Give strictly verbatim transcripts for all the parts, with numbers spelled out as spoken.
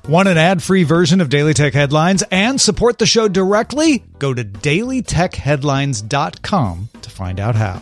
Want an ad-free version of Daily Tech Headlines and support the show directly? Go to daily tech headlines dot com to find out how.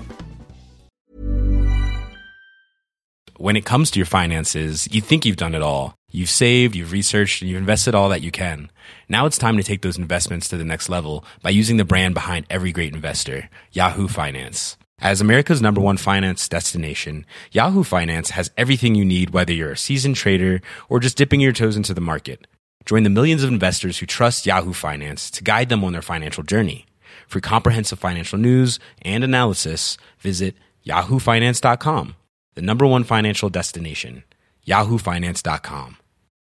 When it comes to your finances, you think you've done it all. You've saved, you've researched, and you've invested all that you can. Now it's time to take those investments to the next level by using the brand behind every great investor, Yahoo Finance. As America's number one finance destination, Yahoo Finance has everything you need, whether you're a seasoned trader or just dipping your toes into the market. Join the millions of investors who trust Yahoo Finance to guide them on their financial journey. For comprehensive financial news and analysis, visit yahoo finance dot com, the number one financial destination, yahoo finance dot com.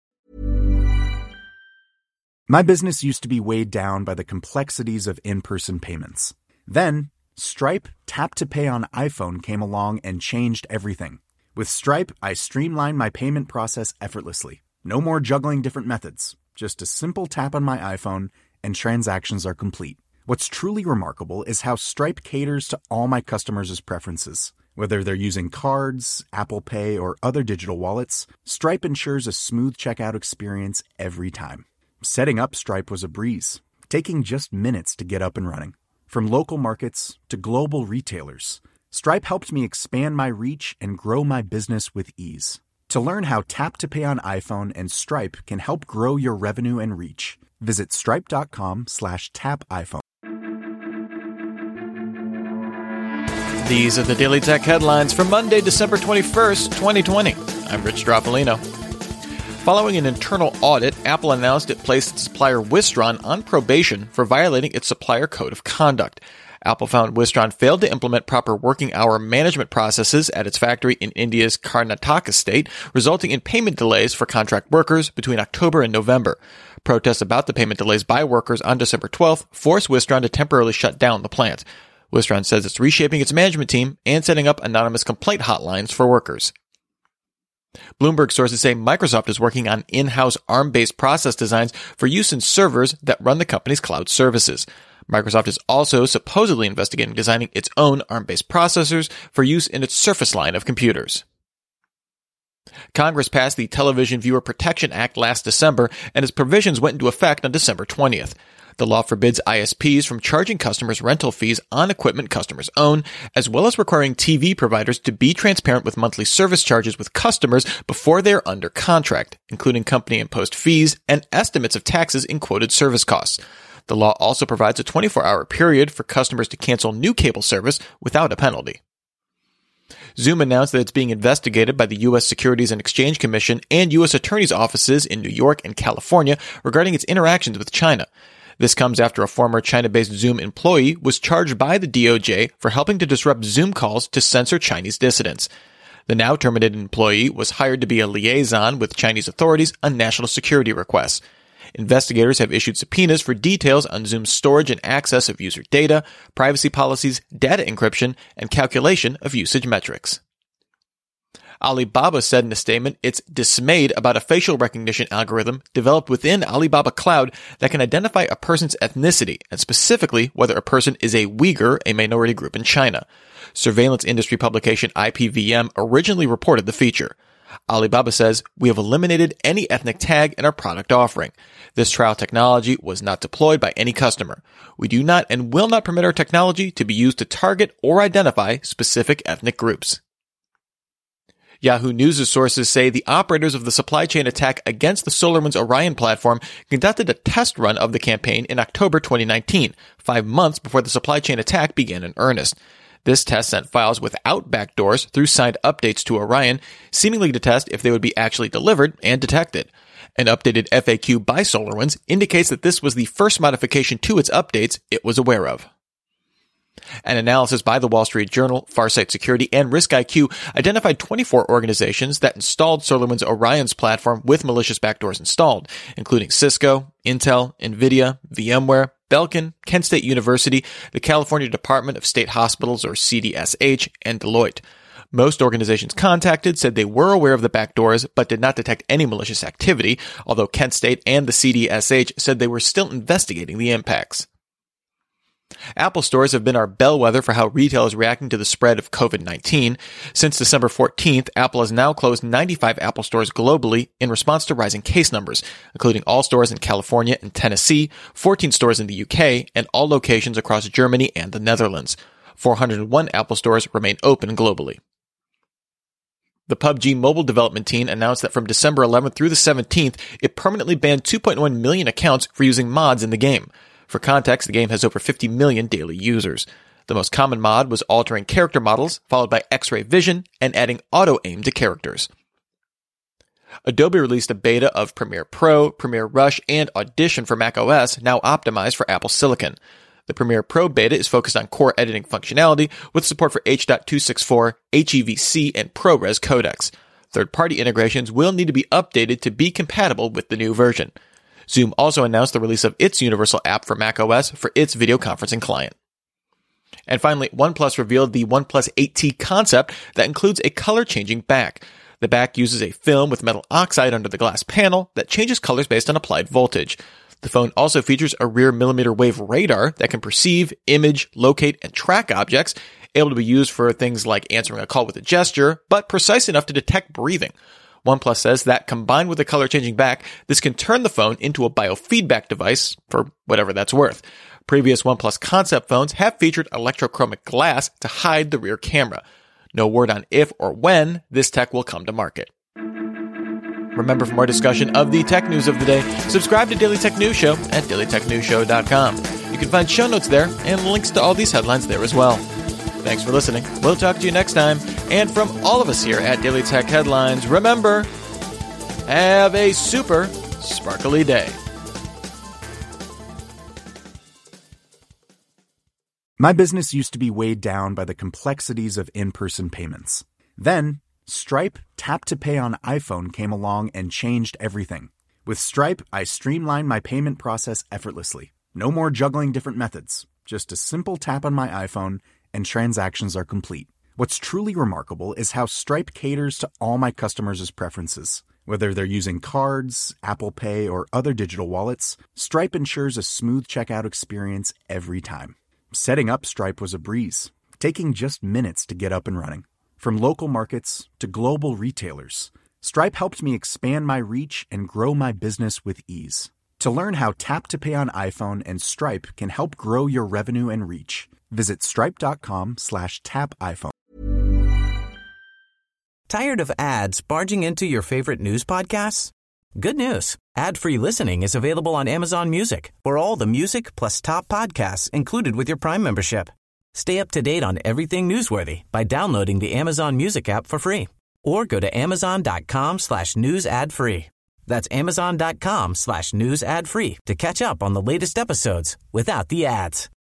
My business used to be weighed down by the complexities of in-person payments. Then, Stripe Tap to Pay on iPhone came along and changed everything. With Stripe, I streamlined my payment process effortlessly. No more juggling different methods. Just a simple tap on my iPhone and transactions are complete. What's truly remarkable is how Stripe caters to all my customers' preferences. Whether they're using cards, Apple Pay, or other digital wallets, Stripe ensures a smooth checkout experience every time. Setting up Stripe was a breeze, taking just minutes to get up and running. From local markets to global retailers, Stripe helped me expand my reach and grow my business with ease. To learn how Tap to Pay on iPhone and Stripe can help grow your revenue and reach, visit stripe.com slash tap iPhone. These are the Daily Tech Headlines for Monday, December twenty-first, twenty twenty. I'm Rich Stroffolino. Following an internal audit, Apple announced it placed its supplier Wistron on probation for violating its supplier code of conduct. Apple found Wistron failed to implement proper working hour management processes at its factory in India's Karnataka state, resulting in payment delays for contract workers between October and November. Protests about the payment delays by workers on December twelfth forced Wistron to temporarily shut down the plant. Wistron says it's reshaping its management team and setting up anonymous complaint hotlines for workers. Bloomberg sources say Microsoft is working on in-house ARM-based process designs for use in servers that run the company's cloud services. Microsoft is also supposedly investigating designing its own ARM-based processors for use in its Surface line of computers. Congress passed the Television Viewer Protection Act last December, and its provisions went into effect on December twentieth. The law forbids I S Ps from charging customers rental fees on equipment customers own, as well as requiring T V providers to be transparent with monthly service charges with customers before they are under contract, including company-imposed fees and estimates of taxes in quoted service costs. The law also provides a twenty-four hour period for customers to cancel new cable service without a penalty. Zoom announced that it's being investigated by the U S Securities and Exchange Commission and U S Attorney's offices in New York and California regarding its interactions with China. This comes after a former China-based Zoom employee was charged by the D O J for helping to disrupt Zoom calls to censor Chinese dissidents. The now terminated employee was hired to be a liaison with Chinese authorities on national security requests. Investigators have issued subpoenas for details on Zoom's storage and access of user data, privacy policies, data encryption, and calculation of usage metrics. Alibaba said in a statement it's dismayed about a facial recognition algorithm developed within Alibaba Cloud that can identify a person's ethnicity, and specifically whether a person is a Uyghur, a minority group in China. Surveillance industry publication I P V M originally reported the feature. Alibaba says, "We have eliminated any ethnic tag in our product offering. This trial technology was not deployed by any customer. We do not and will not permit our technology to be used to target or identify specific ethnic groups." Yahoo News' sources say the operators of the supply chain attack against the SolarWinds Orion platform conducted a test run of the campaign in October twenty nineteen, five months before the supply chain attack began in earnest. This test sent files without backdoors through signed updates to Orion, seemingly to test if they would be actually delivered and detected. An updated F A Q by SolarWinds indicates that this was the first modification to its updates it was aware of. An analysis by the Wall Street Journal, Farsight Security, and RiskIQ identified twenty-four organizations that installed SolarWinds Orion's platform with malicious backdoors installed, including Cisco, Intel, NVIDIA, VMware, Belkin, Kent State University, the California Department of State Hospitals, or C D S H, and Deloitte. Most organizations contacted said they were aware of the backdoors but did not detect any malicious activity, although Kent State and the C D S H said they were still investigating the impacts. Apple stores have been our bellwether for how retail is reacting to the spread of covid nineteen. Since December fourteenth, Apple has now closed ninety-five Apple stores globally in response to rising case numbers, including all stores in California and Tennessee, fourteen stores in the U K, and all locations across Germany and the Netherlands. four hundred one Apple stores remain open globally. The P U B G mobile development team announced that from December eleventh through the seventeenth, it permanently banned two point one million accounts for using mods in the game. For context, the game has over fifty million daily users. The most common mod was altering character models, followed by X-ray vision, and adding auto-aim to characters. Adobe released a beta of Premiere Pro, Premiere Rush, and Audition for macOS, now optimized for Apple Silicon. The Premiere Pro beta is focused on core editing functionality with support for H two sixty-four, H E V C, and ProRes codecs. Third-party integrations will need to be updated to be compatible with the new version. Zoom also announced the release of its universal app for macOS for its video conferencing client. And finally, OnePlus revealed the OnePlus eight T concept that includes a color-changing back. The back uses a film with metal oxide under the glass panel that changes colors based on applied voltage. The phone also features a rear millimeter wave radar that can perceive, image, locate, and track objects, able to be used for things like answering a call with a gesture, but precise enough to detect breathing. OnePlus says that combined with a color-changing back, this can turn the phone into a biofeedback device for whatever that's worth. Previous OnePlus concept phones have featured electrochromic glass to hide the rear camera. No word on if or when this tech will come to market. Remember, for more discussion of the tech news of the day, subscribe to Daily Tech News Show at daily tech news show dot com. You can find show notes there and links to all these headlines there as well. Thanks for listening. We'll talk to you next time. And from all of us here at Daily Tech Headlines, remember, have a super sparkly day. My business used to be weighed down by the complexities of in-person payments. Then, Stripe Tap to Pay on iPhone came along and changed everything. With Stripe, I streamlined my payment process effortlessly. No more juggling different methods. Just a simple tap on my iPhone and transactions are complete. What's truly remarkable is how Stripe caters to all my customers' preferences. Whether they're using cards, Apple Pay, or other digital wallets, Stripe ensures a smooth checkout experience every time. Setting up Stripe was a breeze, taking just minutes to get up and running. From local markets to global retailers, Stripe helped me expand my reach and grow my business with ease. To learn how Tap to Pay on iPhone and Stripe can help grow your revenue and reach, visit stripe.com slash tap iPhone. Tired of ads barging into your favorite news podcasts? Good news. Ad-free listening is available on Amazon Music for all the music plus top podcasts included with your Prime membership. Stay up to date on everything newsworthy by downloading the Amazon Music app for free or go to amazon.com slash news ad free. That's amazon.com slash news ad free to catch up on the latest episodes without the ads.